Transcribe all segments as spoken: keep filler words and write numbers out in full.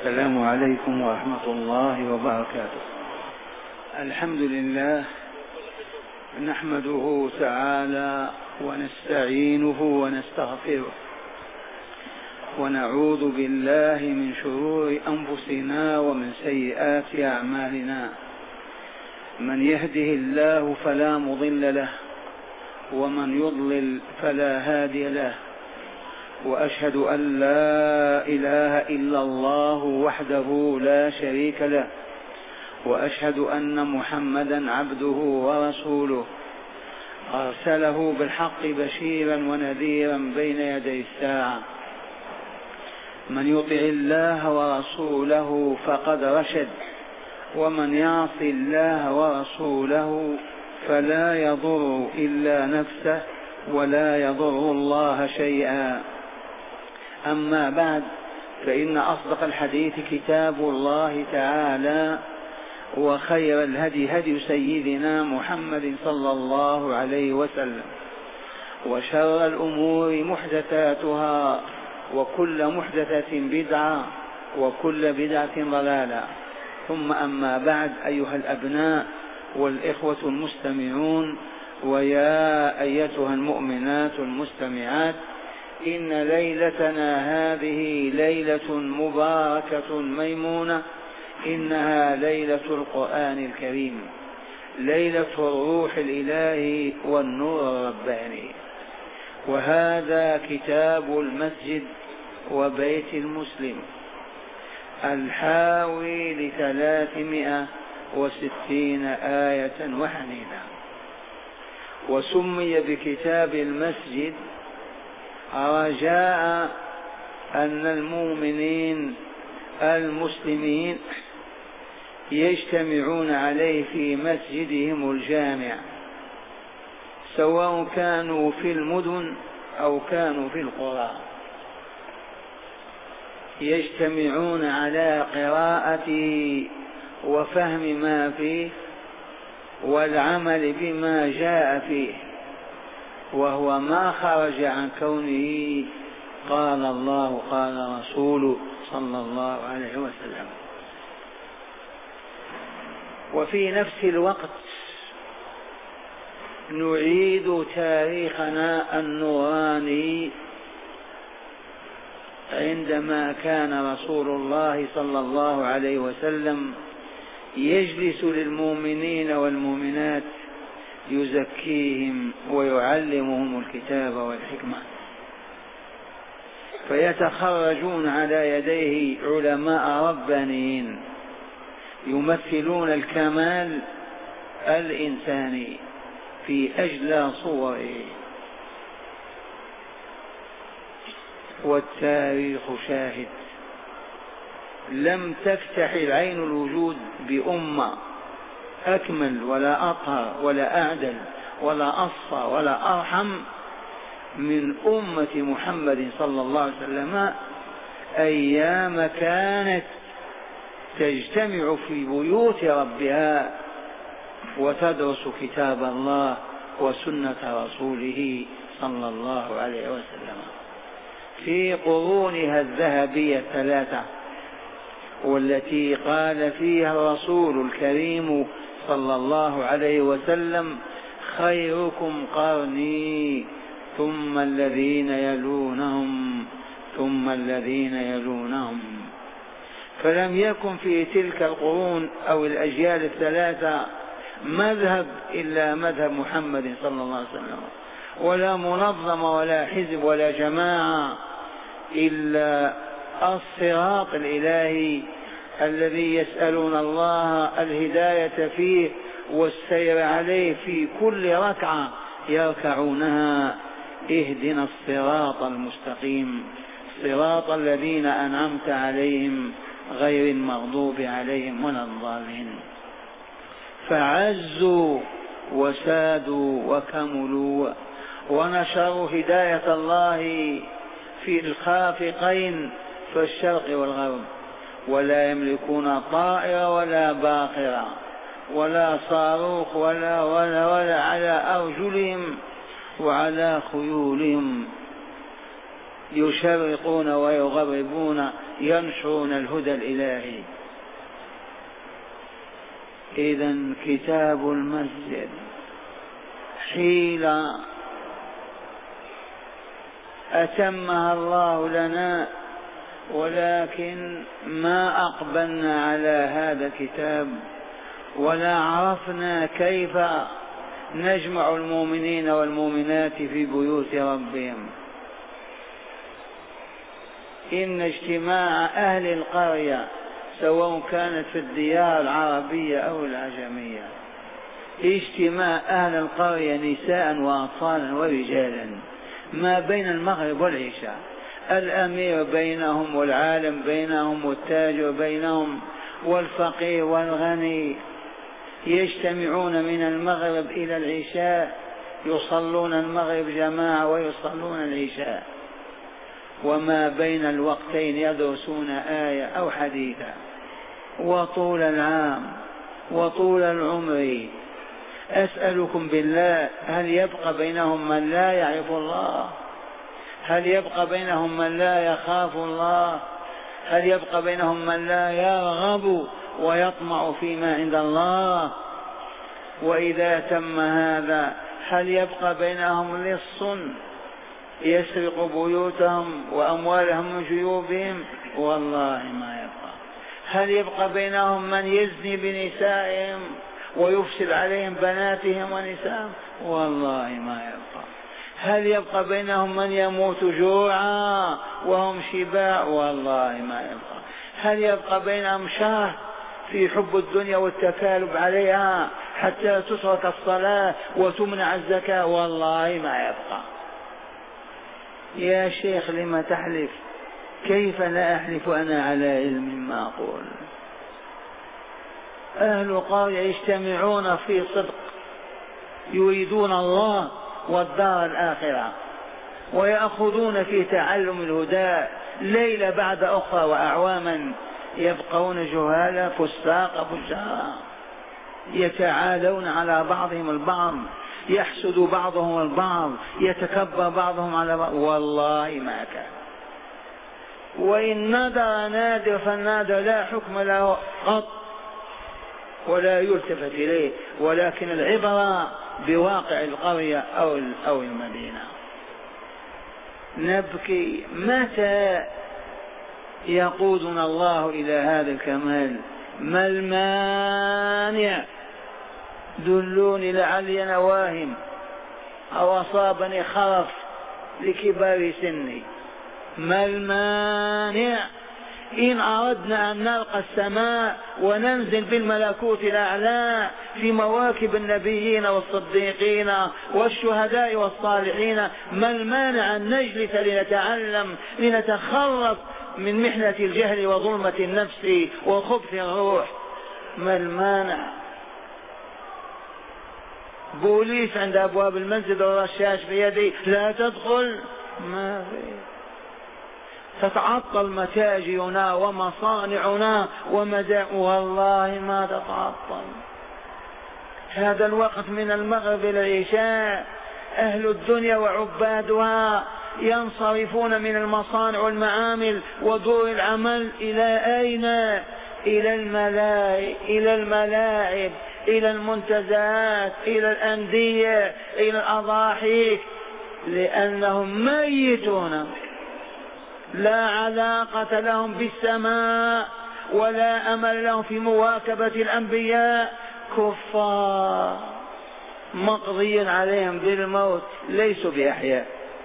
السلام عليكم ورحمة الله وبركاته. الحمد لله نحمده تعالى ونستعينه ونستغفره ونعوذ بالله من شرور أنفسنا ومن سيئات أعمالنا. من يهده الله فلا مضل له ومن يضلل فلا هادي له، وأشهد أن لا إله إلا الله وحده لا شريك له، وأشهد أن محمدا عبده ورسوله أرسله بالحق بشيرا ونذيرا بين يدي الساعة. من يطع الله ورسوله فقد رشد، ومن يعص الله ورسوله فلا يضر إلا نفسه ولا يضر الله شيئا. أما بعد، فإن أصدق الحديث كتاب الله تعالى، وخير الهدي هدي سيدنا محمد صلى الله عليه وسلم، وشر الأمور محدثاتها، وكل محدثة بدعة، وكل بدعة ضلالة. ثم أما بعد، أيها الأبناء والإخوة المستمعون، ويا أيتها المؤمنات المستمعات، إن ليلتنا هذه ليلة مباركة ميمونة، إنها ليلة القرآن الكريم، ليلة الروح الإلهي والنور الرباني. وهذا كتاب المسجد وبيت المسلم الحاوي لثلاثمائة وستين آية وحنينة، وسمي بكتاب المسجد رجاء أن المؤمنين المسلمين يجتمعون عليه في مسجدهم الجامع، سواء كانوا في المدن أو كانوا في القرى، يجتمعون على قراءته وفهم ما فيه والعمل بما جاء فيه، وهو ما خرج عن كونه قال الله قال رسوله صلى الله عليه وسلم. وفي نفس الوقت نعيد تاريخنا النوراني عندما كان رسول الله صلى الله عليه وسلم يجلس للمؤمنين والمؤمنات يزكيهم ويعلمهم الكتاب والحكمة، فيتخرجون على يديه علماء ربانيين يمثلون الكمال الإنساني في أجلى صوره. والتاريخ شاهد، لم تفتح العين الوجود بأمة أكمل ولا أطهر ولا أعدل ولا أصفى ولا أرحم من أمة محمد صلى الله عليه وسلم، أيام كانت تجتمع في بيوت ربها وتدرس كتاب الله وسنة رسوله صلى الله عليه وسلم في قرونها الذهبية الثلاثة، والتي قال فيها الرسول الكريم صلى الله عليه وسلم: خيركم قرني ثم الذين يلونهم ثم الذين يلونهم. فلم يكن في تلك القرون أو الأجيال الثلاثة مذهب إلا مذهب محمد صلى الله عليه وسلم، ولا منظمة ولا حزب ولا جماعة إلا الصراط الإلهي الذي يسألون الله الهداية فيه والسير عليه في كل ركعة يركعونها: اهدنا الصراط المستقيم صراط الذين أنعمت عليهم غير المغضوب عليهم ولا الضالين. فعزوا وسادوا وكملوا ونشروا هداية الله في الخافقين في الشرق والغرب، ولا يملكون طائرة ولا باقرة ولا صاروخ ولا ولا ولا على أرجلهم وعلى خيولهم يشرقون ويغربون ينشرون الهدى الإلهي. إذن كتاب المسجد حيلة أتمها الله لنا، ولكن ما أقبلنا على هذا الكتاب ولا عرفنا كيف نجمع المؤمنين والمؤمنات في بيوت ربهم. إن اجتماع أهل القرية سواء كانت في الديار العربية أو العجمية، اجتماع أهل القرية نساء وأطفالا ورجالا ما بين المغرب والعشاء، الأمير بينهم والعالم بينهم والتاجر بينهم والفقير والغني، يجتمعون من المغرب إلى العشاء، يصلون المغرب جماعة ويصلون العشاء، وما بين الوقتين يدرسون آية أو حديثا. وطول العام وطول العمر أسألكم بالله، هل يبقى بينهم من لا يعرف الله؟ هل يبقى بينهم من لا يخاف الله؟ هل يبقى بينهم من لا يرغب ويطمع فيما عند الله؟ وإذا تم هذا هل يبقى بينهم لص يسرق بيوتهم وأموالهم من جيوبهم؟ والله ما يبقى. هل يبقى بينهم من يزني بنسائهم ويفسد عليهم بناتهم ونسائهم؟ والله ما يبقى. هل يبقى بينهم من يموت جوعا وهم شباع؟ والله ما يبقى. هل يبقى بينهم شر في حب الدنيا والتكالب عليها حتى تترك الصلاة وتمنع الزكاة؟ والله ما يبقى. يا شيخ لما تحلف؟ كيف لا أحلف أنا على علم ما أقول؟ أهل القرية يجتمعون في صدق، يريدون الله والدار الآخرة، ويأخذون في تعلم الهدى ليلة بعد أخرى وأعواما، يبقون جهالا فساق فجارا، يتعالون على بعضهم البعض، يحسد بعضهم البعض، يتكبر بعضهم على بعض. والله ما كان. وإن نادر نادر فالنادر لا حكم له قط ولا يلتفت إليه، ولكن العبرة بواقع القرية أو أو المدينة. نبكي متى يقودنا الله إلى هذا الكمال؟ ما المانع؟ دلوني لعلي أنا واهم أو أصابني خرف لكبار سني. ما المانع إن أردنا أن نلقى السماء وننزل بالملكوت الأعلى في مواكب النبيين والصديقين والشهداء والصالحين؟ ما المانع أن نجلس لنتعلم لنتخلص من محنة الجهل وظلمة النفس وخبث الروح؟ ما المانع؟ بوليس عند أبواب المسجد والرشاش في يدي، لا تدخل. ما في. تتعطل متاجرنا ومصانعنا ومدى، والله ما تتعطل. هذا الوقت من المغرب إلى العشاء أهل الدنيا وعبادها ينصرفون من المصانع والمعامل ودور العمل إلى أين؟ إلى الملاعب، إلى الملاعب، إلى المنتزهات، إلى الأندية، إلى الأضاحيك، لأنهم ميتون، لا علاقة لهم بالسماء ولا أمل لهم في مواكبة الأنبياء، كفار مقضي عليهم بالموت، ليسوا بأحياء.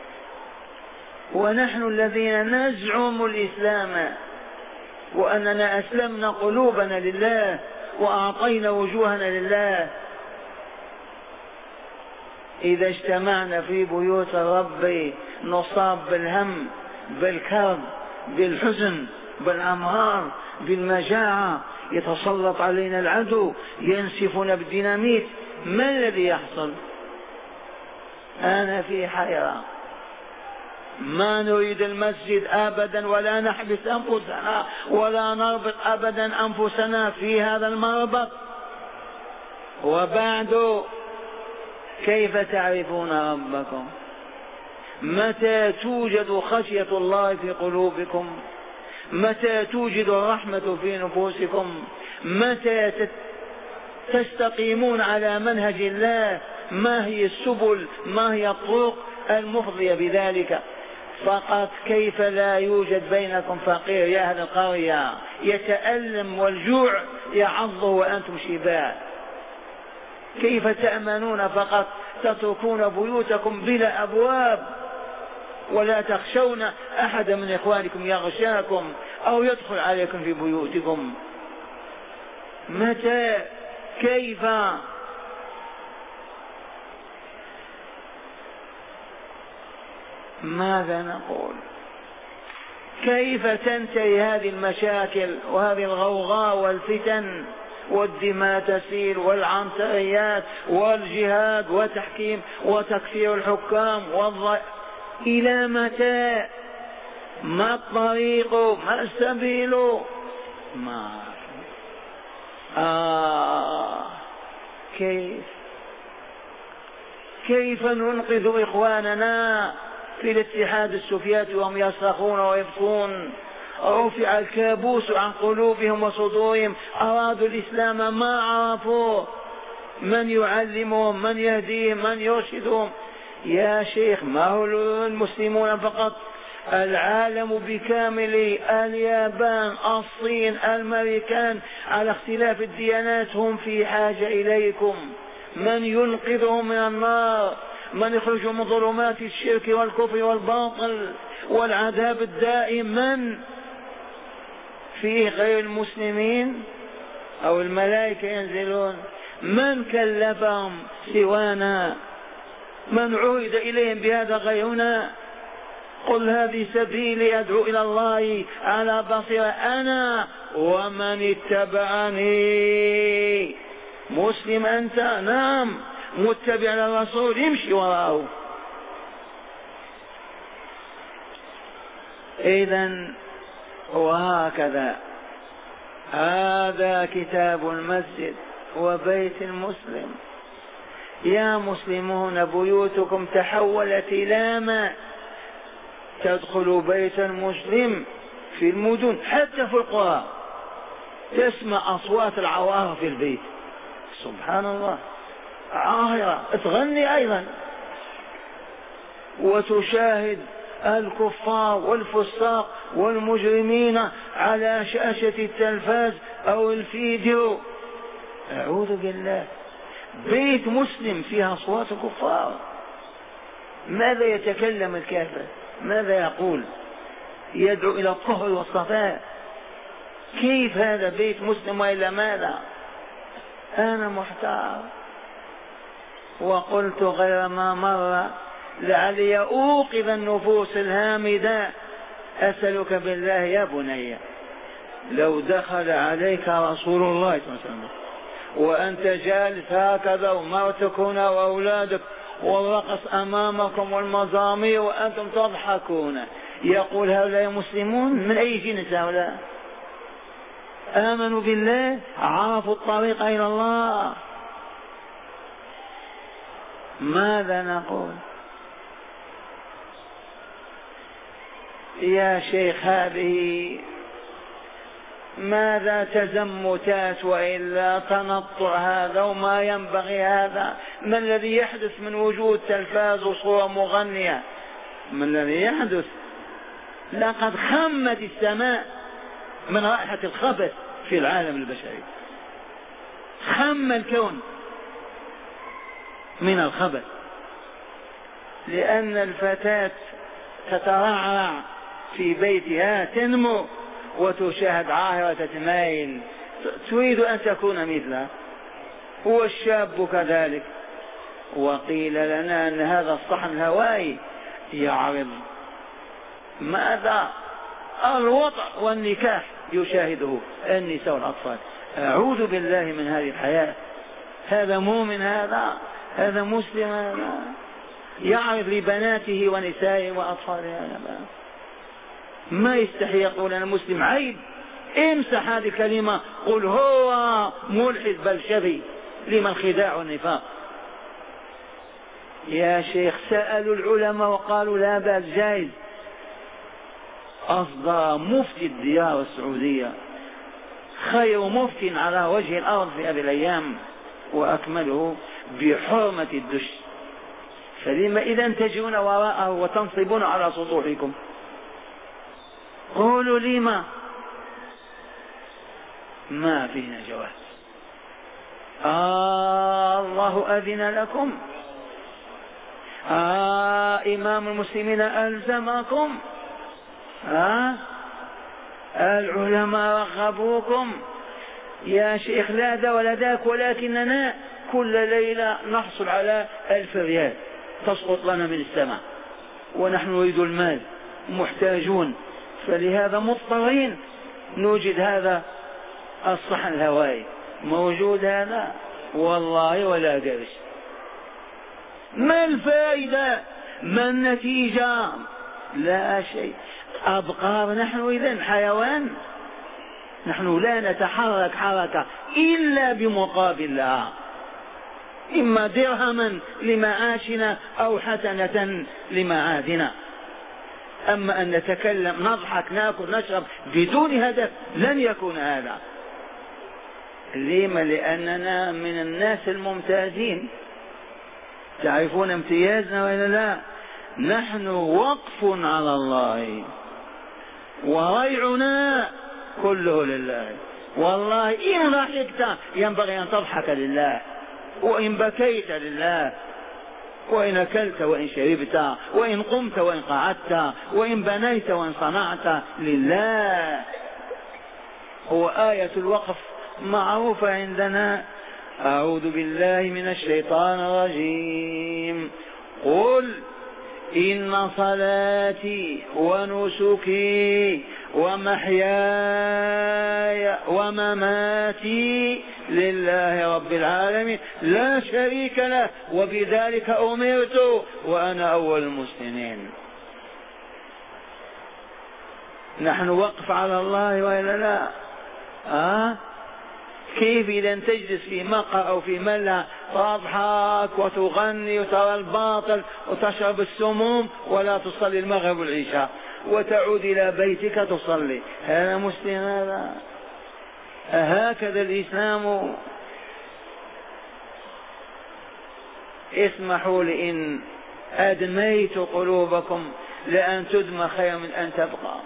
ونحن الذين نزعم الإسلام وأننا أسلمنا قلوبنا لله وأعطينا وجوهنا لله، إذا اجتمعنا في بيوت الرب نصاب بالهم بالكرب بالحزن بالأمراض بالمجاعة، يتسلط علينا العدو، ينسفنا بالديناميت، ما الذي يحصل؟ أنا في حيرة. ما نريد المسجد أبدا ولا نحبس أنفسنا ولا نربط أبدا أنفسنا في هذا المربط. وبعد كيف تعرفون ربكم؟ متى توجد خشية الله في قلوبكم؟ متى توجد الرحمة في نفوسكم؟ متى تستقيمون على منهج الله؟ ما هي السبل؟ ما هي الطرق المفضية بذلك؟ فقط كيف لا يوجد بينكم فقير يا أهل القرية يتألم والجوع يعضه وأنتم شباب؟ كيف تأمنون فقط تتركون بيوتكم بلا أبواب ولا تخشون أحد من إخوانكم يغشاكم أو يدخل عليكم في بيوتكم؟ متى؟ كيف؟ ماذا نقول؟ كيف تنتهي هذه المشاكل وهذه الغوغاء والفتن والدماء تسيل والعنصريات والجهاد وتحكيم وتكفير الحكام والض... إلى متى؟ ما الطريق؟ ما السبيل؟ ما آه كيف كيف ننقذ إخواننا في الاتحاد السوفيتي وهم يصرخون ويبكون؟ رفع الكابوس عن قلوبهم وصدورهم، أرادوا الإسلام ما عرفوا من يعلمهم، من يهديهم، من يرشدهم. يا شيخ ما هو المسلمون فقط، العالم بكامله، اليابان، الصين، الأمريكان، على اختلاف الديانات هم في حاجة إليكم. من ينقذهم من النار؟ من يخرجهم من ظلمات الشرك والكفر والباطل والعذاب الدائم؟ من فيه غير المسلمين أو الملائكة ينزلون؟ من كلفهم سوانا؟ من عهد إليهم بهذا غيرنا؟ قل هذه سبيلي أدعو إلى الله على بصيرة أنا ومن اتبعني. مسلم أنت؟ نعم. متبع للرسول يمشي وراءه. إذن وهكذا هذا كتاب المسجد وبيت المسلم. يا مسلمون بيوتكم تحولت إلى ما؟ تدخل بيت المسلم في المدن حتى في القرى تسمع أصوات العوارض في البيت، سبحان الله، عاهرة تغني أيضا، وتشاهد الكفار والفساق والمجرمين على شاشة التلفاز أو الفيديو. أعوذ بالله، بيت مسلم فيها أصوات كفار. ماذا يتكلم الكافر؟ ماذا يقول؟ يدعو إلى الطهر والصفاء. كيف هذا بيت مسلم وإلا ماذا؟ أنا محتار. وقلت غير ما مر لعلي أوقظ النفوس الهامدة، أسألك بالله يا بني لو دخل عليك رسول الله صلى الله عليه وسلم وأنت جالس هكذا ومرتك هنا وأولادك والرقص أمامكم والمزامير وأنتم تضحكون، يقول هؤلاء مسلمون؟ من أي جنس هؤلاء؟ آمنوا بالله، عرفوا الطريق إلى الله. ماذا نقول؟ يا شيخ هذه ماذا تزمتات وإلا تنطع هذا وما ينبغي هذا؟ ما الذي يحدث من وجود تلفاز وصورة مغنية؟ ما الذي يحدث؟ لقد خمت السماء من رائحة الخبث في العالم البشري، خم الكون من الخبث، لأن الفتاة تترعرع في بيتها تنمو وتشاهد عاهرة تتمايل، تريد أن تكون مثلها، هو الشاب كذلك. وقيل لنا أن هذا الصحن الهوائي يعرض ماذا؟ الوطأ والنكاح يشاهده النساء والأطفال. أعوذ بالله من هذه الحياة. هذا مؤمن؟ هذا هذا مسلم؟ هذا يعرض لبناته ونسائه وأطفاله؟ هذا ما يستحي يقول أنا مسلم؟ عيب. امسح هذه الكلمة، قل هو ملحد بلشفي، لما الخداع والنفاق؟ يا شيخ سألوا العلماء وقالوا لا بأس جائز. أصدر مفتي الديار السعودية خير مفتي على وجه الأرض في هذه الأيام وأكمله بحرمة الدش، فلما إذا تجون وراءه وتنصبون على سطوحكم؟ قولوا لما ما فينا جواز. آه الله أذن لكم، آه إمام المسلمين ألزمكم، آه العلماء رغبوكم. يا شيخ لا ذا ولا ذاك، ولكننا كل ليلة نحصل على ألف ريال تسقط لنا من السماء ونحن نريد المال محتاجون، فلهذا مضطرين نوجد هذا الصحن الهوائي. موجود هذا والله ولا قرش. ما الفائدة؟ ما النتيجة؟ لا شيء. أبقار نحن إذن حيوان؟ نحن لا نتحرك حركة إلا بمقابل لها، إما درهما لمعاشنا أو حسنة لمعادنا. أما أن نتكلم نضحك ناكل نشرب بدون هدف لن يكون هذا. لما؟ لأننا من الناس الممتازين. تعرفون امتيازنا ولا لا؟ نحن وقف على الله وريعنا كله لله. والله إن ضحكت ينبغي أن تضحك لله، وإن بكيت لله، وإن أكلت وإن شربت، وإن قمت وإن قعدت، وإن بنيت وإن صنعت لله. هو آية الوقف معروفة عندنا. أعوذ بالله من الشيطان الرجيم. قل إن صلاتي ونسكي ومحياي ومماتي لله رب العالمين لا شريك له وبذلك أمرت وأنا أول المسلمين. نحن وقف على الله وإلا لا؟ آه؟ كيف إذا تجلس في مقهى أو في ملهى تضحك وتغني وترى الباطل وتشرب السموم ولا تصلي المغرب والعشاء وتعود إلى بيتك تصلي؟ هذا مسلم؟ هذا هكذا الإسلام؟ اسمحوا لي إن أدميت قلوبكم لأن تدمى خير من أن تبقى.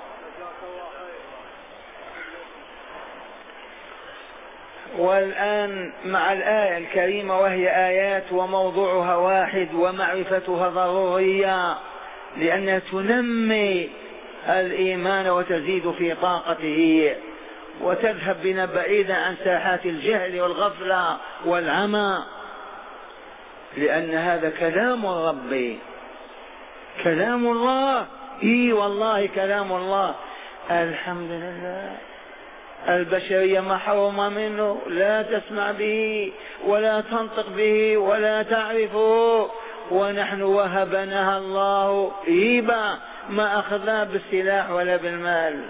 والآن مع الآية الكريمة، وهي آيات وموضوعها واحد ومعرفتها ضرورية لأنها تنمي الإيمان وتزيد في طاقته وتذهب بنا بعيدا عن ساحات الجهل والغفلة والعمى، لأن هذا كلام الرب، كلام الله. إي والله كلام الله. الحمد لله. البشرية محرومة منه، لا تسمع به ولا تنطق به ولا تعرفه، ونحن وهبناها الله هبة ما أخذنا بالسلاح ولا بالمال.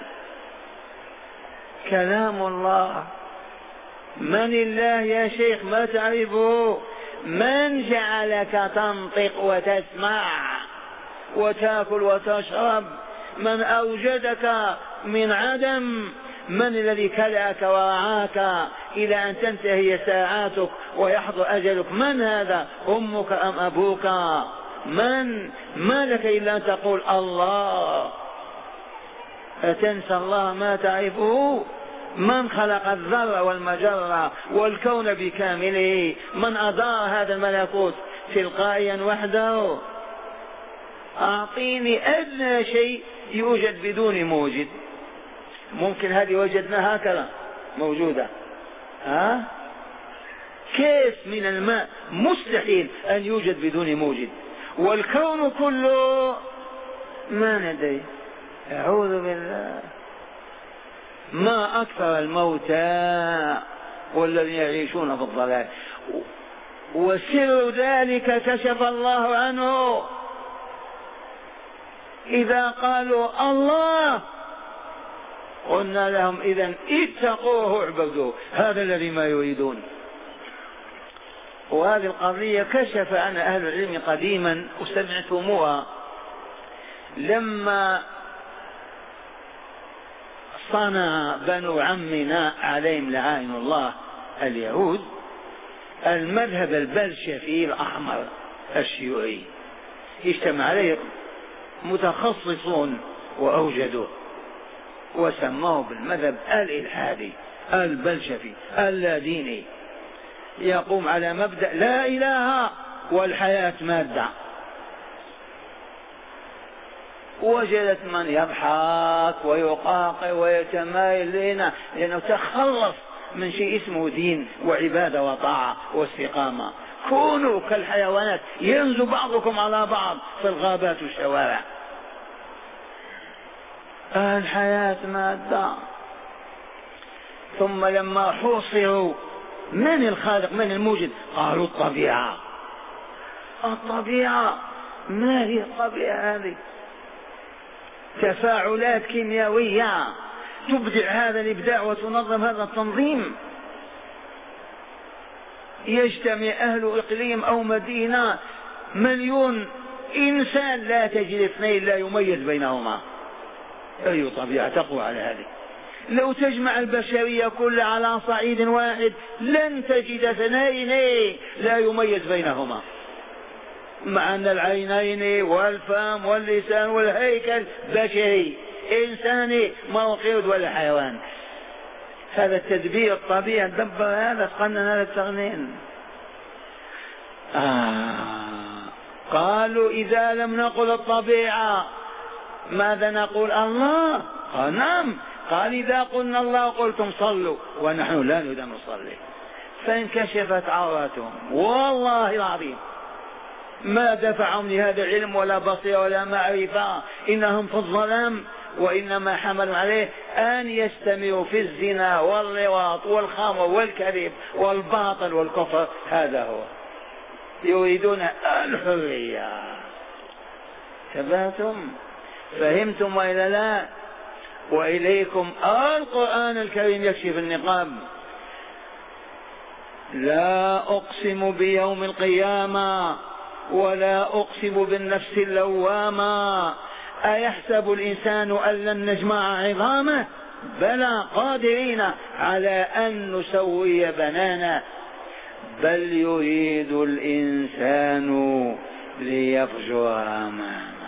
كلام الله. من الله يا شيخ؟ ما تعرفه. من جعلك تنطق وتسمع وتأكل وتشرب؟ من أوجدك من عدم؟ من الذي كلأك ورعاك إلى أن تنتهي ساعاتك ويحضر أجلك؟ من هذا؟ أمك أم أبوك؟ من؟ ما لك إلا أن تقول الله. أتنسى الله ما تعرفه؟ من خلق الذر والمجرة والكون بكامله؟ من أدار هذا الملكوت تلقائيا وحده؟ أعطيني أدنى شيء يوجد بدون موجد. ممكن هذه وجدناها هكذا موجودة؟ ها؟ كيف من الماء مستحيل أن يوجد بدون موجد، والكون كله ما ندري. أعوذ بالله. ما أكثر الموتى والذين يعيشون في الضلال، وسر ذلك كشف الله عنه. إذا قالوا الله قلنا لهم إذن اتقوه اعبدوه. هذا الذي ما يريدون. وهذه القضية كشف عنها أهل العلم قديما وسمعتموها. لما صنع بنو عمنا عليهم لعائن الله اليهود المذهب البلشفي الأحمر الشيوعي، اجتمع عليه متخصصون وأوجدوه وسموه بالمذهب الإلحادي البلشفي اللاديني، يقوم على مبدأ لا إله والحياة مادة. وجدت من يضحك ويقاقع ويتمايل لنا لأنه تخلص من شيء اسمه دين وعبادة وطاعة واستقامة. كونوا كالحيوانات ينزو بعضكم على بعض في الغابات والشوارع. الحياة مادة. ثم لما حوصروا من الخالق من الموجد قالوا الطبيعة. الطبيعة ما هي الطبيعة هذه؟ تفاعلات كيميائية تبدع هذا الإبداع وتنظم هذا التنظيم. يجتمع أهل إقليم أو مدينة مليون إنسان لا تجد اثنين لا يميز بينهما. أي طبيعة تقوى على هذه؟ لو تجمع البشرية كلها على صعيد واحد لن تجد اثنين لا يميز بينهما، مع أن العينين والفم واللسان والهيكل بشري إنساني ما هو قرد ولا حيوان. هذا التدبير الطبيعي دبر هذا قنن هذا التغنين. آه. قالوا إذا لم نقل الطبيعة ماذا نقول؟ الله. قال نعم. قال إذا قلنا الله قلتم صلوا ونحن لا نريد أن نصلي. فانكشفت عوراتهم والله العظيم ما دفعهم لهذا العلم ولا بصيرة ولا معرفة، إنهم في الظلام، وإنما حملوا عليه أن يستمروا في الزنا واللواط والخمر والكذب والباطل والكفر. هذا هو يريدون الحرية. تبهتم؟ فهمتم وإلا لا؟ وإليكم القرآن الكريم يكشف النقاب. لا أقسم بيوم القيامة ولا أقسم بالنفس اللوامة أيحسب الإنسان أن لن نجمع عظامه بلى قادرين على أن نسوي بنانه بل يريد الإنسان ليفجر أمامه.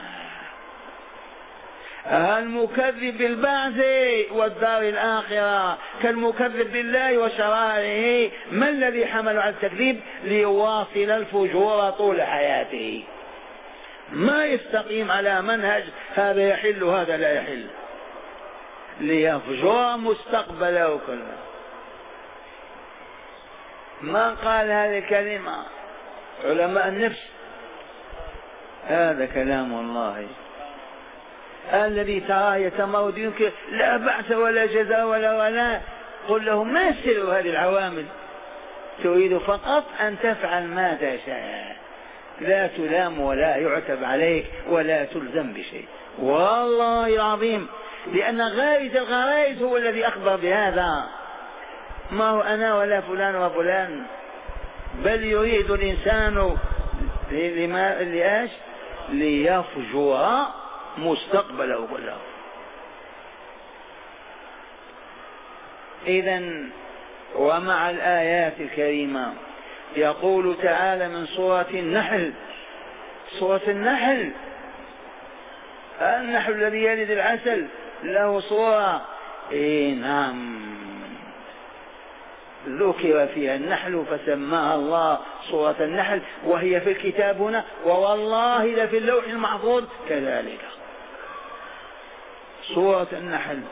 المكذب بالبعث والدار الآخرة كالمكذب بالله وشرائعه. ما الذي حمل على التكذيب؟ ليواصل الفجور طول حياته، ما يستقيم على منهج هذا يحل هذا لا يحل، ليفجر مستقبله كله. ما قال هذه الكلمة علماء النفس؟ هذا كلام الله الذي تراه يتمرد ينكر لا بعث ولا جزاء ولا ولا. قل له ما سر هذه العوامل؟ تريد فقط أن تفعل ما تشاء، لا تلام ولا يعتب عليك ولا تلزم بشيء والله العظيم، لأن غاية الغرائز هو الذي أخبر بهذا، ما هو أنا ولا فلان وفلان. بل يريد الإنسان لما لإيش؟ ليفجر مستقبله كله. إذن ومع الآيات الكريمة يقول تعالى من سورة النحل، سورة النحل النحل الذي يلد العسل له صورة. إيه نعم، ذكر فيها النحل فسماها الله سورة النحل، وهي في الكتاب هنا ووالله لفي اللوح المحفوظ كذلك سورة النحل.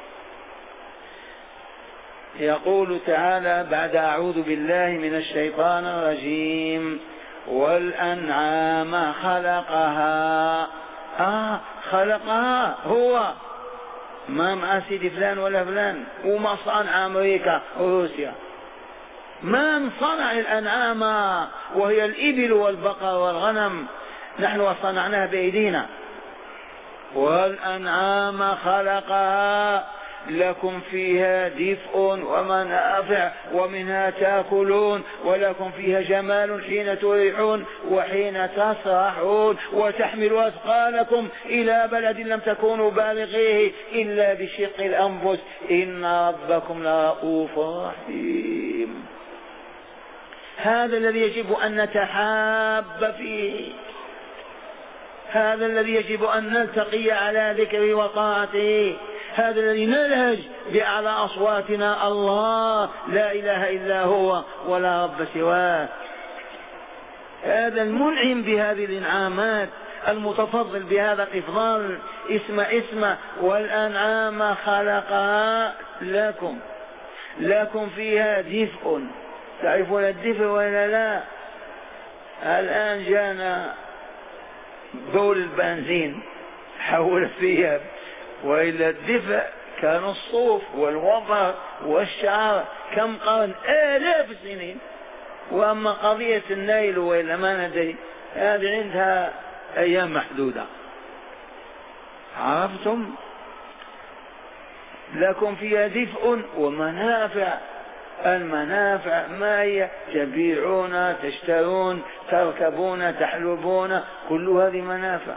يقول تعالى بعد أعوذ بالله من الشيطان الرجيم والأنعام خلقها. آه خلقها هو، ما مع سيدي فلان ولا فلان، وما صنع أمريكا وروسيا. من صنع الأنعام وهي الإبل والبقر والغنم؟ نحن صنعناها بأيدينا. والأنعام خلقها لكم فيها دفء ومنافع ومنها تأكلون ولكم فيها جمال حين تريحون وحين تسرحون وتحمل أثقالكم إلى بلد لم تكونوا بالغيه إلا بشق الأنفس إن ربكم لرؤوف رحيم. هذا الذي يجب أن نتحاب فيه، هذا الذي يجب أن نلتقي على ذكره وطاعته، هذا الذي نلهج بأعلى أصواتنا الله لا إله إلا هو ولا رب سواه. هذا المنعم بهذه الإنعامات المتفضل بهذا الإفضال اسم اسم والأنعام خلقها لكم لكم فيها دفء. تعرفون الدفء ولا لا؟ الآن جانا دول البنزين حول الثياب، وإلا الدفء كان الصوف والوبر والشعر كم قرن آلاف السنين. وأما قضية النيل وإلا ما ندري هذه عندها أيام محدودة. عرفتم؟ لكم فيها دفء ومنافع. المنافع ما هي؟ تبيعون تشترون تركبون تحلبون، كل هذه منافع.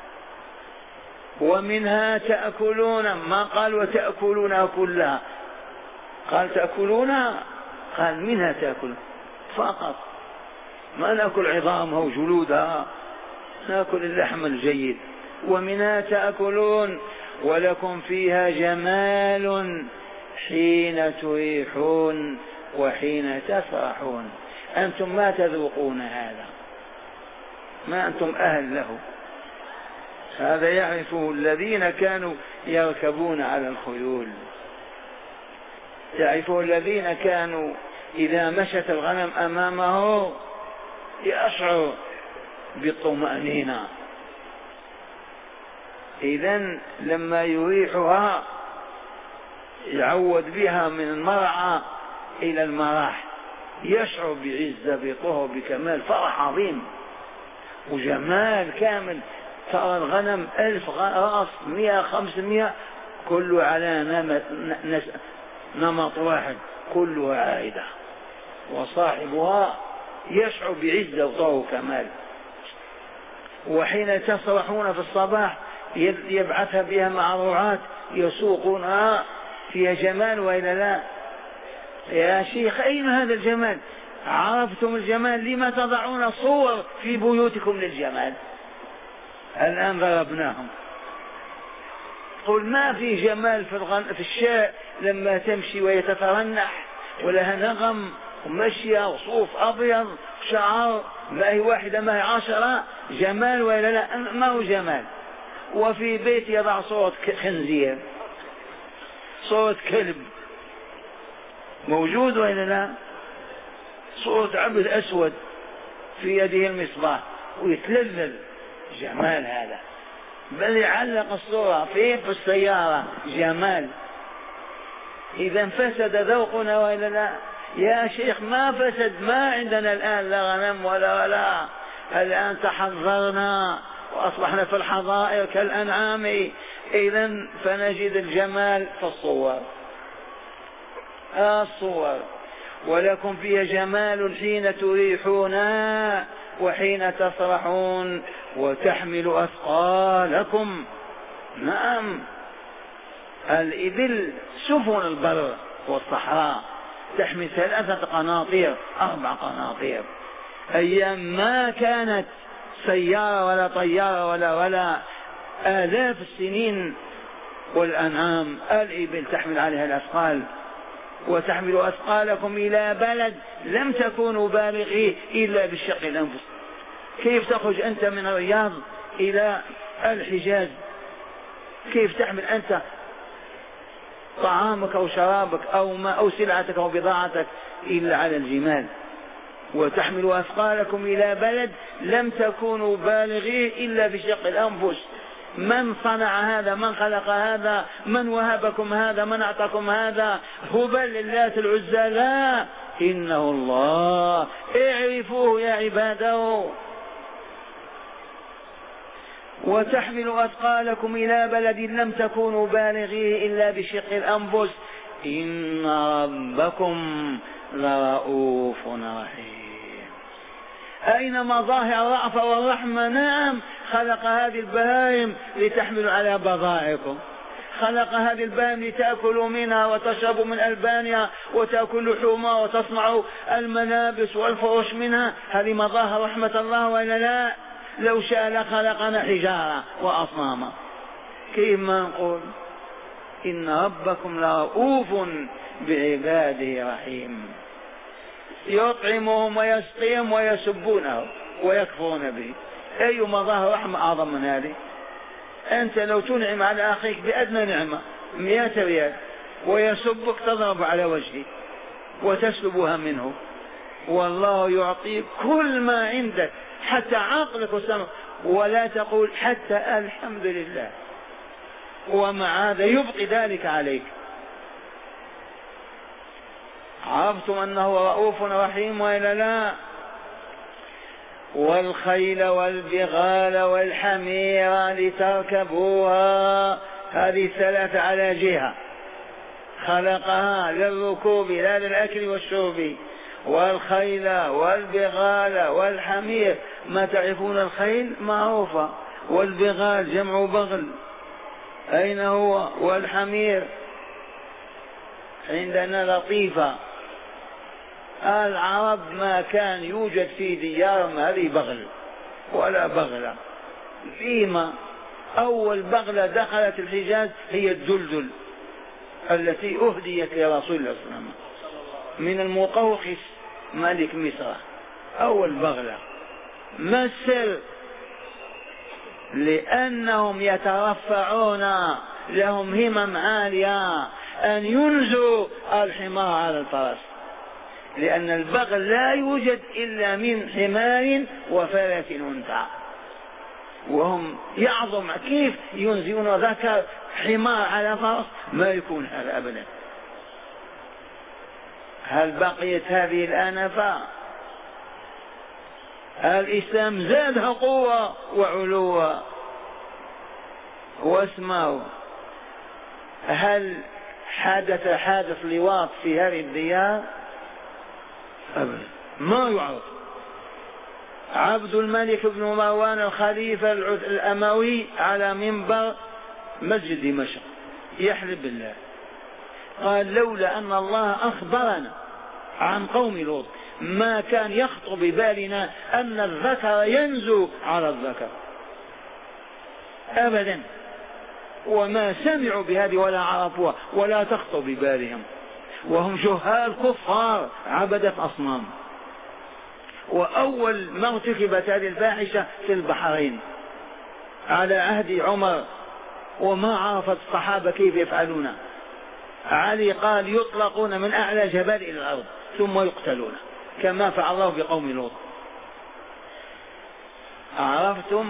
ومنها تأكلون، ما قال وتأكلونها كلها، قال تأكلونها، قال منها تأكلون فقط، ما نأكل عظامها وجلودها، نأكل اللحم الجيد. ومنها تأكلون ولكم فيها جمال حين تريحون وحين تفرحون. أنتم ما تذوقون هذا، ما أنتم أهل له. هذا يعرفه الذين كانوا يركبون على الخيول، يعرفه الذين كانوا إذا مشت الغنم أمامه يشعر بالطمأنينة. إذن لما يريحها يعود بها من المرعى إلى المراح يشعر بعزة بطهر بكمال، فرح عظيم وجمال كامل. ترى الغنم ألف رأس مئة خمسمائة كله على نمط واحد كلها عائدة، وصاحبها يشعر بعزة وطهر وكمال. وحين تسرحون في الصباح يبعثها بها مع الرعاة يسوقونها، فيها جمال وإلا لا؟ يا شيخ أين هذا الجمال؟ عرفتم الجمال؟ لما تضعون صور في بيوتكم للجمال؟ الآن ضربناهم. قل ما في جمال في, الغن... في الشاء لما تمشي ويتترنح ولها نغم ومشية وصوف أبيض شعر، ما هي واحدة ما هي عشرة، جمال وإلا لا؟ ما هو جمال. وفي بيت يضع صورة خنزير، صورة كلب، موجود وإلا لا؟ صورة عبد أسود في يده المصباح ويتلذذ، جمال هذا. بل يعلق الصورة في في السيارة، جمال. إذا فسد ذوقنا وإلا لا؟ يا شيخ ما فسد، ما عندنا الآن لا غنم ولا ولا، الآن تحضرنا وأصبحنا في الحظائر كالأنعام. إذن فنجد الجمال في الصور، الصور. ولكم فيها جمال حين تريحون وحين تسرحون وتحمل أثقالكم. نعم، الإبل سفن البر والصحراء تحمل ثلاثة قناطير أربع قناطير. أيام ما كانت سيارة ولا طيارة ولا ولا آلاف السنين. والأنعام الإبل تحمل عليها الأثقال. وتحمل أثقالكم إلى بلد لم تكونوا بالغيه إلا بشق الأنفس. كيف تخرج أنت من الرياض إلى الحجاز؟ كيف تحمل أنت طعامك أو شرابك أو ما أو سلعتك أو بضاعتك إلا على الجمال؟ وتحمل أثقالكم إلى بلد لم تكونوا بالغيه إلا بشق الأنفس. من صنع هذا؟ من خلق هذا؟ من وهبكم هذا؟ من أعطاكم هذا؟ هبل اللات العزى؟ لا، إنه الله. اعرفوه يا عباده. وتحمل أثقالكم إلى بلد لم تكونوا بالغيه إلا بشق الأنفس إن ربكم لرؤوف رحيم. أين مظاهر الرأفة والرحمة؟ نعم، خلق هذه البهائم لتحملوا على بضائعكم، خلق هذه البهائم لتأكلوا منها وتشربوا من ألبانها وتأكلوا لحومها وتصنعوا الملابس والفرش منها. هذه مظاهر رحمة الله وإلا لا؟ لو شاء لخلقنا حجارة وأصناما. كيف ما نقول إن ربكم لرؤوف بعباده رحيم، يطعمهم ويسقيهم ويسبونه ويكفرون به. أي مظاهر رحمة أعظم من هذه؟ أنت لو تنعم على أخيك بأدنى نعمة مئة ريال ويسبك تضرب على وجهه وتسلبها منه، والله يعطيك كل ما عندك حتى عقلك وسمعك، ولا تقول حتى الحمد لله، ومع هذا يبقي ذلك عليك. عرفتم أنه رؤوف رحيم وإلا لا؟ والخيل والبغال والحمير لتركبوها، هذه ثلاثة على جهة، خلقها للركوب لا للأكل والشرب. والخيل والبغال والحمير، ما تعرفون الخيل معروفة، والبغال جمع بغل أين هو؟ والحمير عندنا لطيفة. العرب ما كان يوجد في ديارهم هذه بغل ولا بغلة. فيما أول بغلة دخلت الحجاز هي الدلدل التي أهديت لرسول الله صلى الله عليه وسلم من المقوقس ملك مصر، أول بغلة. ما السر؟ لأنهم يترفعون، لهم همم عالية أن ينزوا الحمار على الفرس، لأن البغل لا يوجد إلا من حمار وفرس أنثى، وهم يعظم كيف ينزلون ذكر حمار على فرس؟ ما يكون هذا أبدا. هل بقيت هذه الآنفة؟ الإسلام زادها قوة وعلوا. واسمعوا، هل حدث حادث لواط في هذه الديار؟ أبدا، ما يعرف. عبد الملك بن مروان الخليفة الأموي على منبر مسجد دمشق يحلف بالله، قال لولا أن الله أخبرنا عن قوم لوط ما كان يخطر ببالنا أن الذكر ينزو على الذكر أبدا، وما سمعوا بهذه ولا عرفوها ولا تخطر ببالهم، وهم جهال كفار عبدة أصنام. وأول ما ارتكبت هذه الفاحشة في البحرين على عهد عمر، وما عرفت الصحابة كيف يفعلون. علي قال يطلقون من أعلى جبل إلى الأرض ثم يقتلون كما فعل الله بقوم لوط. عرفتم؟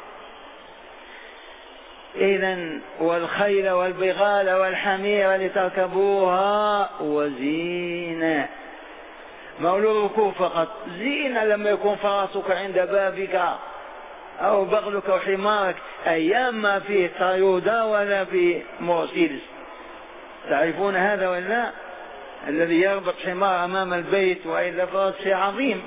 إذن والخيل والبغال والحمير لتركبوها وزينة، مولو ركوب فقط، زينة لما يكون فرسك عند بابك أو بغلك وحمارك، أيام ما فيه تايودا ولا في مرسيدس. تعرفون هذا ولا؟ الذي يربط حمار أمام البيت وإلا فرس شيء عظيم.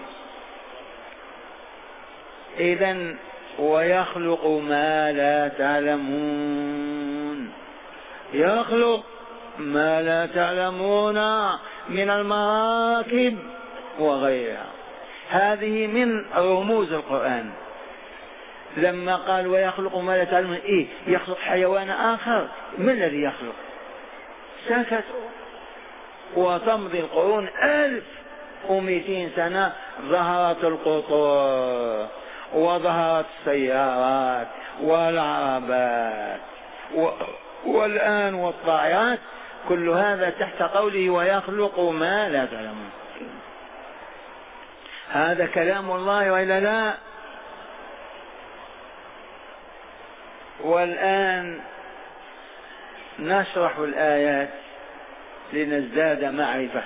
إذن ويخلق ما لا تعلمون، يخلق ما لا تعلمون من المراكب وغيرها. هذه من رموز القرآن. لما قال ويخلق ما لا تعلمون، إيه يخلق حيوان آخر؟ من الذي يخلق؟ سكتوا. وتمضي القرون ألف ومئتين سنة، ظهرت القطور وظهرت السيارات والعربات و... والآن والطائرات، كل هذا تحت قوله ويخلق ما لا تعلمون. هذا كلام الله وإلا لا؟ والآن نشرح الآيات لنزداد معرفة،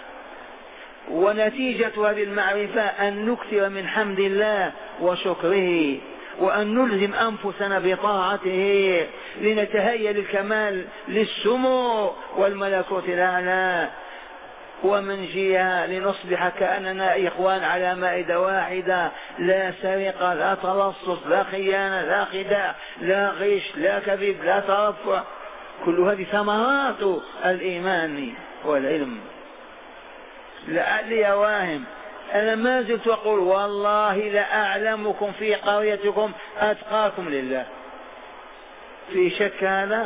ونتيجة هذه المعرفة أن نكثر من حمد الله وشكره وأن نلزم أنفسنا بطاعته لنتهيأ للكمال للسمو والملكوت الأعلى، ومن جهة لنصبح كأننا إخوان على مائدة واحدة، لا سرقة لا تلصص لا خيانة لا خداع لا غش لا كذب لا ترفع. كل هذه ثمرات الإيمان والعلم. لعلي واهم أنا ما زلت أقول والله لأعلمكم في قريتكم أتقاكم لله. في شك هذا؟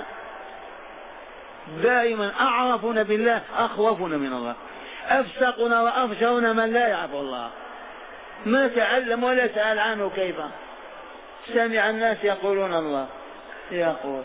دائما أعرفنا بالله أخوفنا من الله، أفسقنا وأفجرنا من لا يعرف الله، ما تعلم ولا سأل عنه. كيف سمع الناس يقولون الله يقول.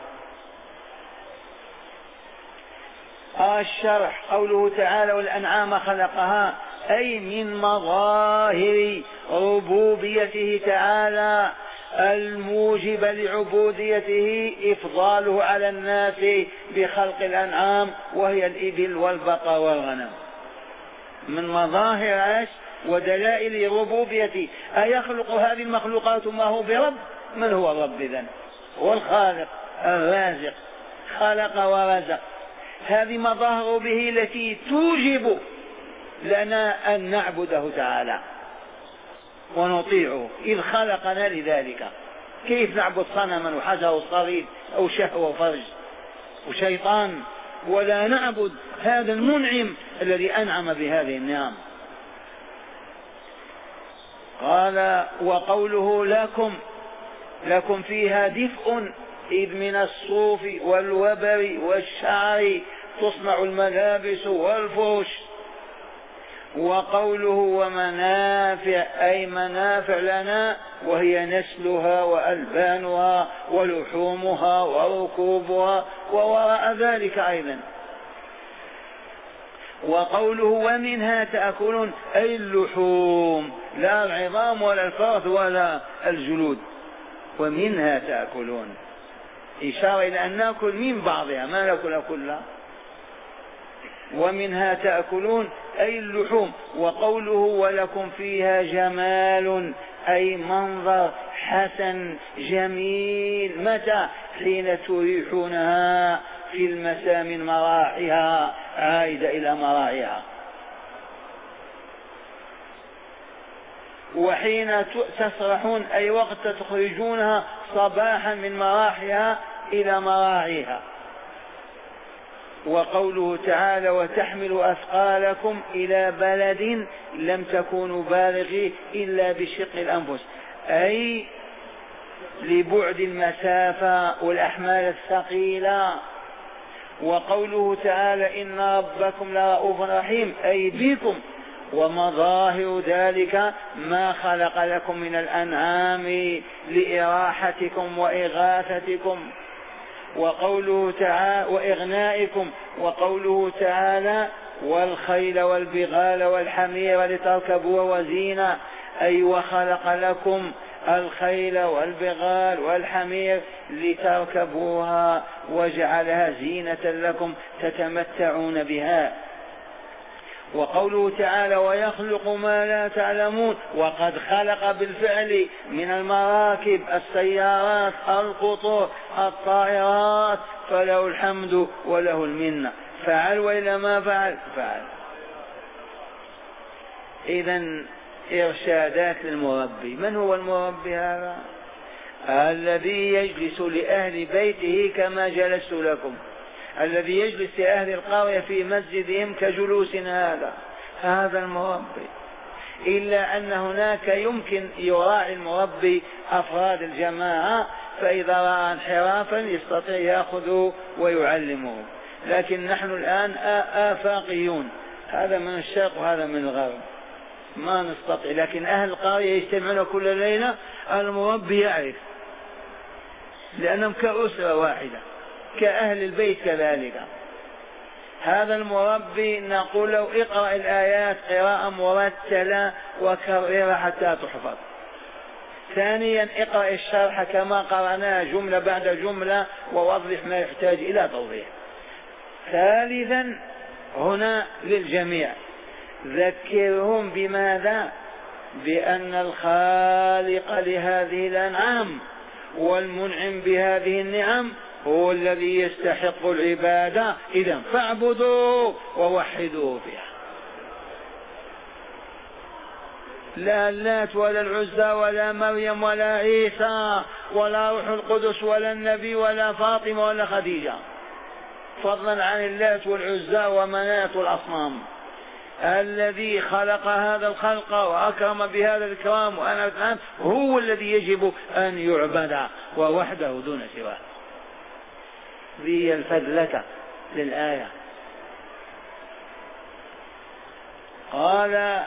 الشرح قوله تعالى والأنعام خلقها أي من مظاهر ربوبيته تعالى الموجب لعبوديته إفضاله على الناس بخلق الأنعام وهي الإبل والبقر والغنم. من مظاهر ودلائل ربوبيته أيخلق هذه المخلوقات ما هو برب؟ من هو الرب إذن؟ هو الخالق الرازق، خلق ورزق. هذه مظاهر به التي توجب لنا أن نعبده تعالى ونطيعه إذ خلقنا لذلك. كيف نعبد صنما وحجر وصليب أو شهوة وفرج وشيطان ولا نعبد هذا المنعم الذي أنعم بهذه النعم؟ قال وقوله لكم لكم فيها دفء إذ من الصوف والوبر والشعر تصنع الملابس والفرش. وقوله ومنافع أي منافع لنا وهي نسلها وألبانها ولحومها وركوبها ووراء ذلك أيضا. وقوله ومنها تأكلون أي اللحوم لا العظام ولا الفرث ولا الجلود، ومنها تأكلون إشارة إلى أن نأكل من بعضها ما نأكل كلها. ومنها تأكلون أي اللحوم. وقوله ولكم فيها جمال أي منظر حسن جميل. متى؟ حين تريحونها في المساء من مراعيها عائدة إلى مراعيها، وحين تسرحون أي وقت تخرجونها صباحا من مراحها إلى مراعيها. وقوله تعالى وتحمل أثقالكم إلى بلد لم تكونوا بالغيه إلا بشق الأنفس أي لبعد المسافة والأحمال الثقيلة. وقوله تعالى إن ربكم لرؤوف رحيم أي بكم. ومظاهر ذلك ما خلق لكم من الأنعام لإراحتكم وإغاثتكم. وقوله تعالى وإغنائكم. وقوله تعالى والخيل والبغال والحمير لتركبوا وزينة أي وخلق لكم الخيل والبغال والحمير لتركبوها وجعلها زينة لكم تتمتعون بها. وقوله تعالى ويخلق ما لا تعلمون وقد خلق بالفعل من المراكب السيارات القطور الطائرات فله الحمد وله المنة. فعل وإلا ما فعل فعل. إذن إرشادات للمربي. من هو المربي هذا؟ الذي يجلس لأهل بيته كما جلست لكم، الذي يجلس لأهل القرية في مسجدهم كجلوسنا هذا، هذا المربي. إلا أن هناك يمكن يراعي المربي أفراد الجماعة، فإذا رأى انحرافا يستطيع يأخذه ويعلمه. لكن نحن الآن آفاقيون، هذا من الشرق وهذا من الغرب، ما نستطيع. لكن أهل القرية يجتمعون كل ليلة، المربي يعرف لأنهم كأسرة واحدة كأهل البيت كذلك. هذا المربي نقول له اقرأ الآيات قراءة مرتلة وكررها حتى تحفظ. ثانيا اقرأ الشرح كما قرأناه جملة بعد جملة ووضح ما يحتاج إلى توضيح. ثالثا هنا للجميع ذكرهم بماذا؟ بأن الخالق لهذه الأنعام والمنعم بهذه النعم هو الذي يستحق العبادة، إذا فاعبدوا ووحدوه فيها. لا اللات ولا العزى ولا مريم ولا عيسى ولا روح القدس ولا النبي ولا فاطمة ولا خديجة، فضلا عن اللات والعزى ومنات والأصنام. الذي خلق هذا الخلق وأكرم بهذا الإكرام وأنا الآن هو الذي يجب أن يعبد ووحده دون سواه. ذي الفذلة للآية. قال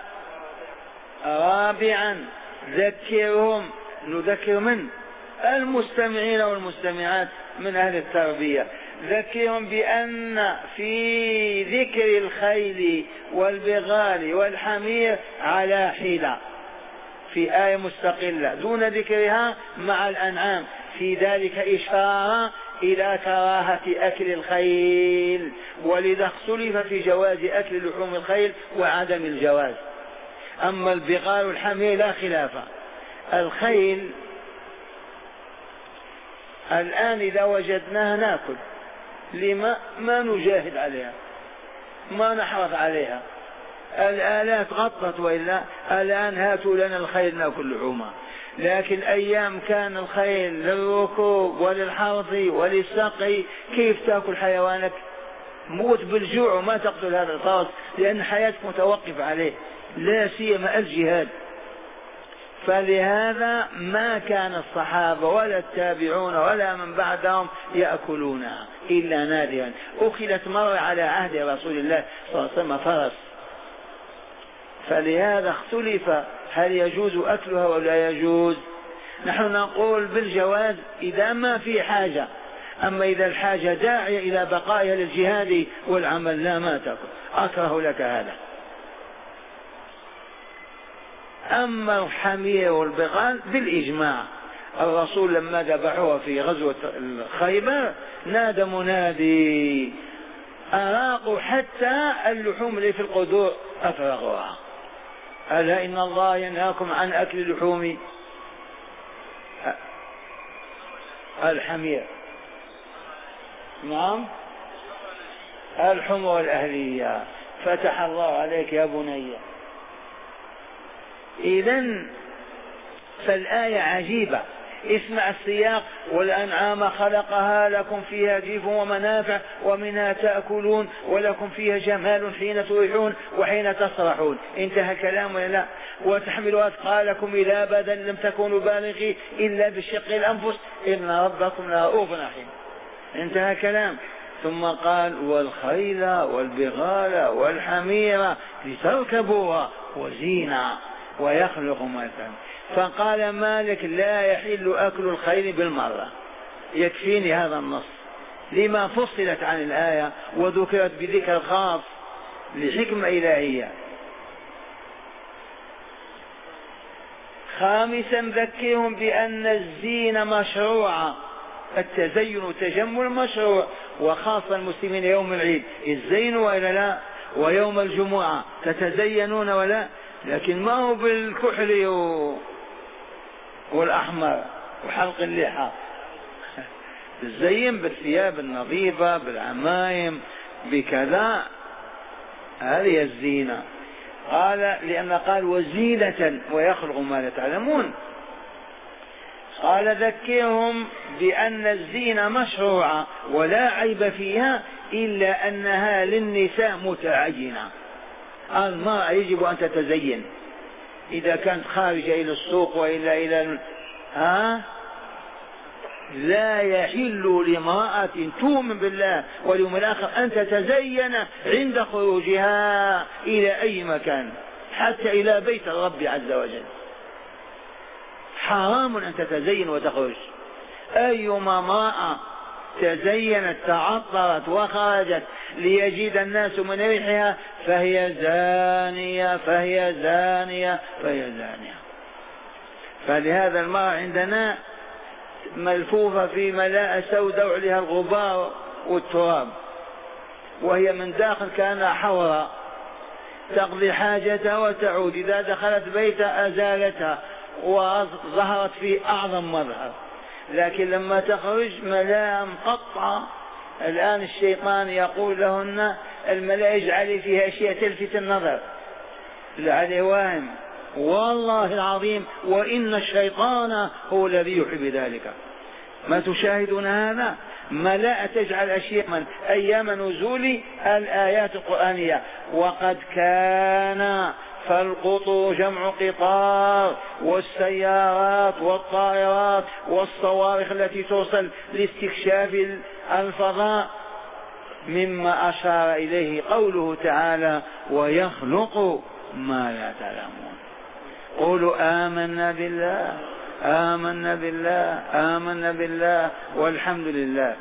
رابعا ذكرهم، نذكر من المستمعين والمستمعات من أهل التربية، ذكرهم بأن في ذكر الخيل والبغال والحمير على حيلة في آية مستقلة دون ذكرها مع الأنعام، في ذلك إشارة إلى كراهة أكل الخيل، ولذا اختلف في جواز أكل لحوم الخيل وعدم الجواز. أما البغال والحمير لا خلاف. الخيل الآن إذا وجدناها نأكل، لما ما نجاهد عليها، ما نحرص عليها، الآلات غطت، وإلا الآن هاتوا لنا الخيل نأكل لحومها. لكن أيام كان الخيل للركوب وللحرث وللسقي، كيف تأكل حيوانك؟ موت بالجوع وما تقتل هذا الفرس، لأن حياتك متوقف عليه، لا سيما الجهاد. فلهذا ما كان الصحابة ولا التابعون ولا من بعدهم يأكلونها إلا نادرا. أكلت مرة على عهد رسول الله صلى الله عليه وسلم فرس، فلهذا اختلف هل يجوز أكلها ولا يجوز. نحن نقول بالجواز إذا ما في حاجة، أما إذا الحاجة داعية إلى بقائها للجهاد والعمل لا ما تأكل، أكره لك هذا. أما الحمير والبغال بالإجماع، الرسول لما ذبحوها في غزوة خيبر نادى منادي أراقوا حتى اللحوم اللي في القدور أفرغوها، ألا إن الله ينهاكم عن أكل لحوم الحمير، نعم الحمر الأهلية. فتح الله عليك يا بني. إذن فالآية عجيبة، اسمع السياق: والأنعام خلقها لكم فيها دفء ومنافع ومنها تأكلون ولكم فيها جمال حين تريحون وحين تسرحون. انتهى الكلام ولا لا؟ وتحمل أثقالكم إلى بلد لم تكونوا بالغي إلا بشق الأنفس إن ربكم لرؤوف رحيم. انتهى الكلام. ثم قال: والخيل والبغال والحمير لتركبوها وزينة ويخلق ما يشاء. فقال مالك: لا يحل أكل الخيل بالمرة، يكفيني هذا النص. لما فصلت عن الآية وذكرت بذكر خاص لحكمة إلهية. خامسا ذكرهم بأن الزين مشروع، التزين والتجمل مشروع، وخاصة المسلمين يوم العيد الزين وإلا لا، ويوم الجمعة تتزينون ولا، لكن ما هو بالكحل والأحمر وحلق اللحى، الزين بالثياب النظيفة بالعمايم بكذا، هذه الزينة. قال لأن قال وزينة ويخلق ما لا تعلمون. قال ذكرهم بأن الزينة مشروعة ولا عيب فيها إلا أنها للنساء متعينة. المرأة يجب أن تتزين إذا كانت خارجة إلى السوق وإلا إلى ها لا يحل لامرأة تؤمن بالله واليوم الآخر أن تتزين عند خروجها إلى أي مكان، حتى إلى بيت الرب عز وجل. حرام أن تتزين وتخرج. أيما امرأة تزينت تعطرت وخرجت ليجد الناس من ريحها فهي زانية فهي زانية فهي زانية. فلهذا المرأة عندنا ملفوفة في ملاءة سوداء وعليها الغبار والتراب، وهي من داخل كانها حوراء. تقضي حاجتها وتعود، إذا دخلت بيتها أزالتها وظهرت في أعظم مظهر. لكن لما تخرج ملاء مقطعة، الآن الشيطان يقول لهن الملاء اجعلي فيها أشياء تلفت النظر لعلي واهم، والله العظيم وإن الشيطان هو الذي يحب ذلك. ما تشاهدون هذا؟ ملاء تجعل أشياء من أيام نزول الآيات القرآنية. وقد كان فالقطو جمع قطار، والسيارات والطائرات والصواريخ التي توصل لاستكشاف الفضاء مما أشار إليه قوله تعالى ويخلق ما لا تعلمون. قولوا آمنا بالله آمنا بالله آمنا بالله والحمد لله.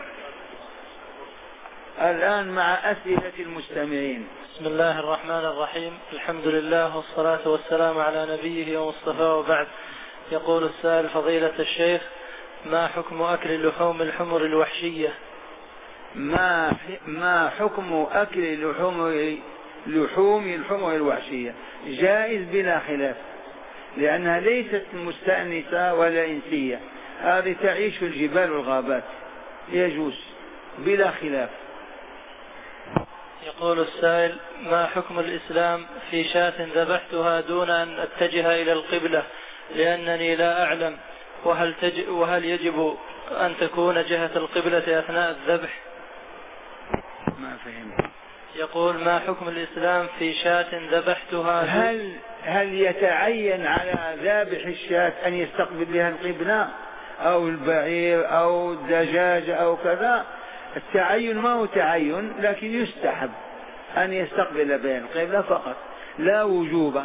الآن مع أسئلة المستمعين. بسم الله الرحمن الرحيم، الحمد لله والصلاة والسلام على نبيه ومصطفاه وبعد. يقول السائل فضيلة الشيخ: ما حكم أكل لحوم الحمر الوحشية؟ ما ما حكم أكل لحوم لحوم الحمر الوحشية؟ جائز بلا خلاف، لأنها ليست مستأنسة ولا إنسية، هذه تعيش في الجبال والغابات، يجوز بلا خلاف. يقول السائل: ما حكم الإسلام في شاة ذبحتها دون أن أتجه إلى القبلة لأنني لا أعلم، وهل, تج... وهل يجب أن تكون جهة القبلة أثناء الذبح؟ ما فهمت. يقول: ما حكم الإسلام في شاة ذبحتها؟ هل هل يتعين على ذابح الشاة أن يستقبل بها القبلة أو البعير أو الدجاج أو كذا؟ التعين ما هو تعين، لكن يستحب أن يستقبل بها القبلة فقط، لا وجوب.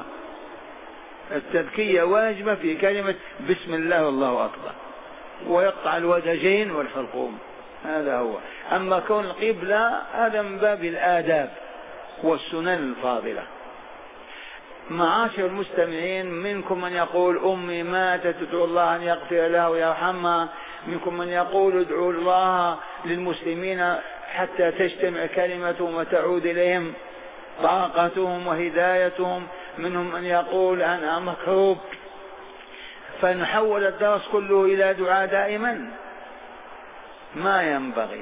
التذكية واجبة في كلمة بسم الله والله أكبر، ويقطع الودجين والحلقوم، هذا هو. أما كون القبلة هذا من باب الآداب والسنن الفاضلة. معاشر المستمعين، منكم من يقول أمي ماتت ادعو الله أن يغفر لها ويرحمها، منكم من يقول ادعو الله للمسلمين حتى تجتمع كلمتهم وتعود إليهم طاقتهم وهدايتهم، منهم من يقول أنا مكروب. فنحول الدرس كله إلى دعاء دائما، ما ينبغي.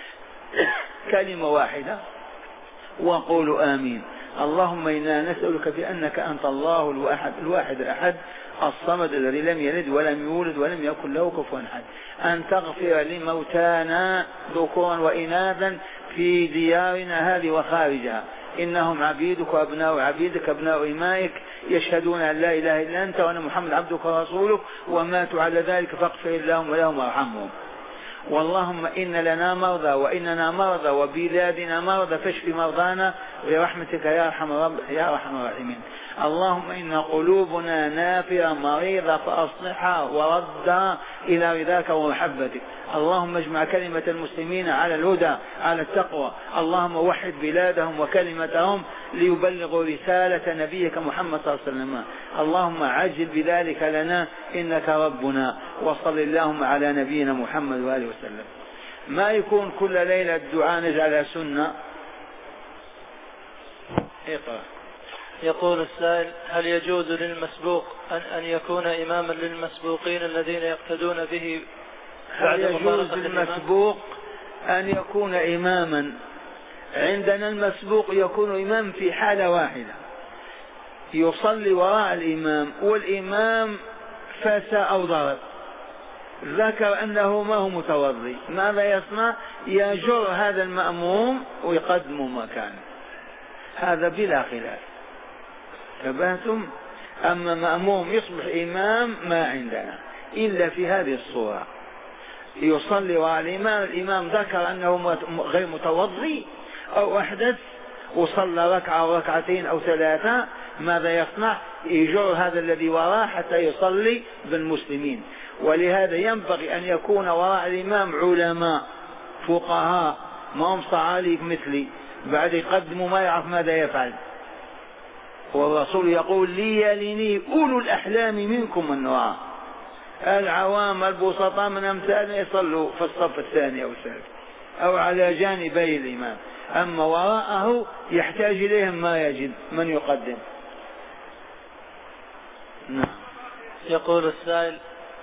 كلمة واحدة وقولوا آمين. اللهم إنا نسألك بأنك أنت الله الواحد الواحد الأحد الصمد الذي لم يلد ولم يولد ولم يكن له كفوا أحد، أن تغفر لموتانا ذكورا وإناثا في ديارنا هذه وخارجها، إنهم عبيدك وأبناء عبيدك أبناء إمائك يشهدون أن لا إله إلا أنت وأن محمد عبدك ورسولك وماتوا على ذلك فاغفر لهم ولهم وارحمهم. واللهم إن لنا مرضى وإننا مرضى وبلادنا مرضى فاشف مرضانا برحمتك يا أرحم رب يا أرحم الراحمين. اللهم إن قلوبنا نافرة مريضة فأصلحها وردها إلى رضاك ومحبتك. اللهم اجمع كلمة المسلمين على الهدى على التقوى. اللهم وحد بلادهم وكلمتهم ليبلغوا رسالة نبيك محمد صلى الله عليه وسلم. اللهم عجل بذلك لنا إنك ربنا. وصل اللهم على نبينا محمد وآله وسلم. ما يكون كل ليلة الدعاء نجعلها سنة. اقرأ. يقول السائل: هل يجوز للمسبوق أن, أن يكون إماما للمسبوقين الذين يقتدون به؟ هل يجوز للمسبوق أن يكون إماما؟ عندنا المسبوق يكون إمام في حالة واحدة، يصلي وراء الإمام والإمام فسى أو ضرب، ذكر أنه ما هو متوضي، ماذا يصنع؟ يجر هذا المأموم ويقدم مكانه، هذا بلا خلاف. تبهتم؟ أما مأموم يصبح إمام ما عندنا إلا في هذه الصورة، يصلي وراء الإمام، الإمام ذكر أنه غير متوضي أو أحدث وصلى ركعة أو ركعتين أو ثلاثة، ماذا يصنع؟ يجر هذا الذي وراه حتى يصلي بالمسلمين. ولهذا ينبغي أن يكون وراء الإمام علماء فقهاء، ما هم صعاليك مثلي بعد يقدموا ما يعرف ماذا يفعل. والرسول يقول لي يليني أولو الأحلام منكم النوع، العوام البسطاء من أمثالنا يصلوا في الصف الثاني أو الثالث. أو على جانبي الإمام، أما وراءه يحتاج إليهم ما يجد من يقدم. نعم. يقول السائل.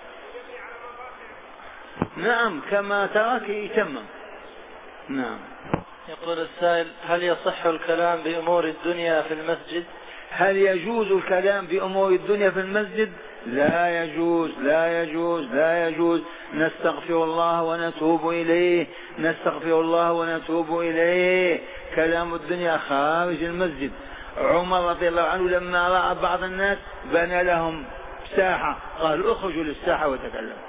نعم كما ترك يتمم. نعم. يقول السائل: هل يصح الكلام بأمور الدنيا في المسجد؟ هل يجوز الكلام بأمور الدنيا في المسجد؟ لا يجوز لا يجوز لا يجوز. نستغفر الله ونتوب إليه، نستغفر الله ونتوب إليه. كلام الدنيا خارج المسجد. عمر رضي الله عنه لما رأى بعض الناس بنى لهم ساحة قال اخرجوا للساحة وتكلموا.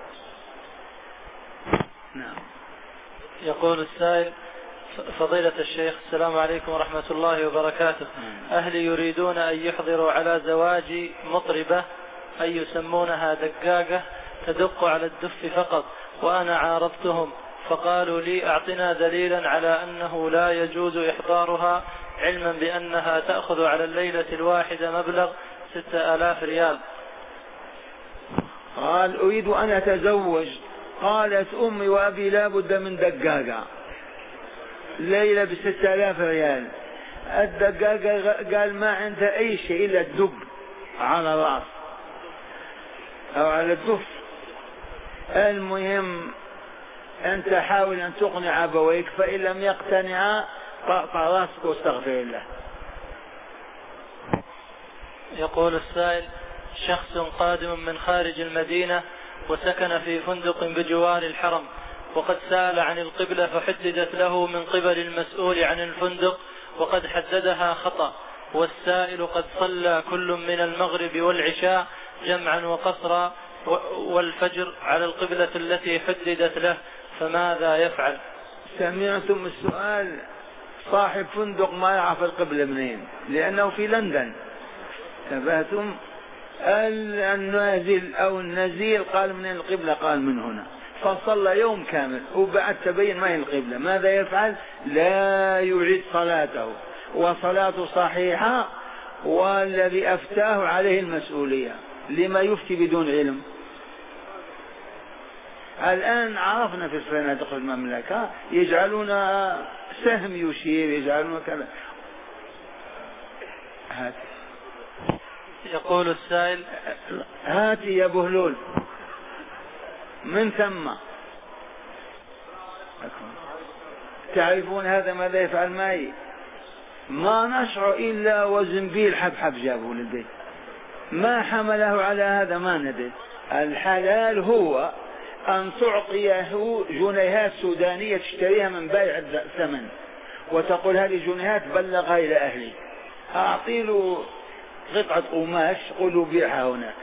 نعم. يقول السائل: فضيلة الشيخ، السلام عليكم ورحمة الله وبركاته. أهلي يريدون أن يحضروا على زواج مطربة أي يسمونها دقاقة تدق على الدف فقط، وأنا عارضتهم فقالوا لي أعطنا دليلا على أنه لا يجوز إحضارها، علما بأنها تأخذ على الليلة الواحدة مبلغ ستة آلاف ريال. قال أريد أن أتزوج، قالت أمي وأبي لا بد من دقاقة ليلة بستة آلاف ريال. الدقاقة قال ما عنده أي شيء إلا الدب على الرأس أو على الدف. المهم أنت حاول أن تقنع أبويك، فإن لم يقتنعا طأطأ راسك واستغفر الله. يقول السائل: شخص قادم من خارج المدينة وسكن في فندق بجوار الحرم، وقد سأل عن القبلة فحددت له من قبل المسؤول عن الفندق وقد حددها خطأ، والسائل قد صلى كل من المغرب والعشاء جمعا وقصرا والفجر على القبلة التي حددت له، فماذا يفعل؟ سمعتم السؤال؟ صاحب فندق ما يعرف القبلة منين لأنه في لندن. تبهتم؟ النازل أو النزيل قال من القبلة، قال من هنا، فصلى يوم كامل وبعد تبين ما هي القبلة. ماذا يفعل؟ لا يعيد صلاته وصلاته صحيحة، والذي أفتاه عليه المسؤولية. لما يفتي بدون علم؟ الآن عرفنا في الفنادق في المملكة يجعلون سهم يشير، يجعلون كذا. هات. يقول السائل: هاتي يا بهلول من ثم. تعرفون هذا ماذا يفعل معي؟ ما نشعر إلا وزنبيل حبحب جابه للبيت، ما حمله على هذا ما ندري. الحلال هو أن تعطيه جنيهات سودانية تشتريها من بائع الثمن وتقول هذه جنيهات بلغها إلى أهلي. أعطي له قطعة قماش قولوا بيعها هناك.